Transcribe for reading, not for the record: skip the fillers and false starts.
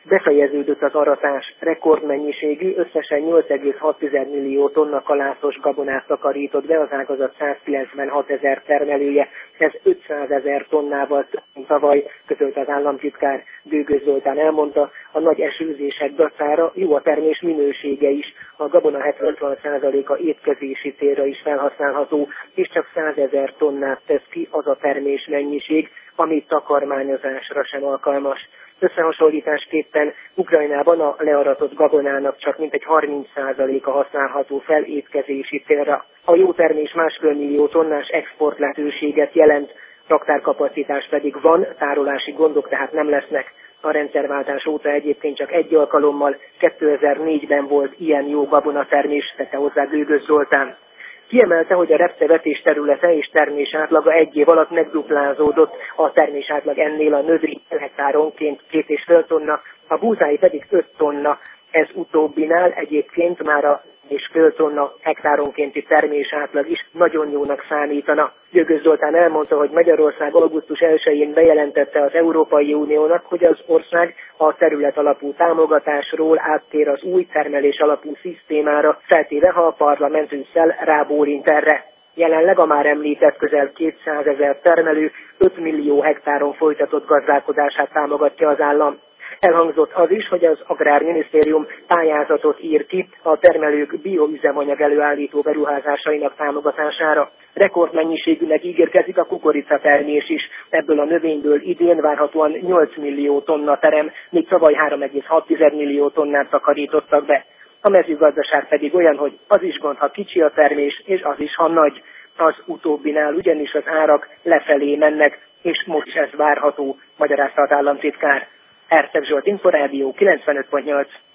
Befejeződött az aratás, rekordmennyiségű, összesen 8,6 millió tonna kalászos gabonát takarított be az ágazat 196 000 termelője. Ez 500 000 tonnával több, mint tavaly, közölte az államtitkár. Dőgös Zoltán elmondta, a nagy esőzések dacára jó a termés minősége is. A gabona 70%-a étkezési célra is felhasználható, és csak 100 000 tonnát tesz ki az a termés mennyiség, ami takarmányozásra sem alkalmas. Összehasonlításképpen Ukrajnában a learatott gabonának csak mintegy 30%-a használható fel étkezési célra. A jó termés 1,5 millió tonnás export lehetőséget jelent, raktárkapacitás pedig van, tárolási gondok tehát nem lesznek. A rendszerváltás óta egyébként csak egy alkalommal, 2004-ben volt ilyen jó gabonatermés, tette hozzá Dőgös Zoltán. Kiemelte, hogy a repcevetés területe és termés átlaga egy év alatt megduplázódott, a termés átlag ennél a növény hektáronként 2,5 tonna, a búzái pedig 5 tonna. Ez utóbbinál egyébként már a 1,5 tonna hektáronkénti termés átlag is nagyon jónak számítana. Dőgös Zoltán elmondta, hogy Magyarország augusztus 1-én bejelentette az Európai Uniónak, hogy az ország a terület alapú támogatásról áttér az új termelés alapú szisztémára, feltéve, ha a parlament ősszel rábólint erre. Jelenleg a már említett közel 200 000 termelő 5 millió hektáron folytatott gazdálkodását támogatja az állam. Elhangzott az is, hogy az Agrárminisztérium pályázatot ír ki a termelők bioüzemanyag előállító beruházásainak támogatásása. Rekordmennyiségűnek ígérkezik a kukoricatermés is. Ebből a növényből idén várhatóan 8 millió tonna terem, míg tavaly 3,6 millió tonnát takarítottak be. A mezőgazdaság pedig olyan, hogy az is gond, ha kicsi a termés, és az is, ha nagy. Az utóbbinál ugyanis az árak lefelé mennek, és most is ez várható, magyarázta az államtitkár. Erceg Zsolt, Inforádió 95.8.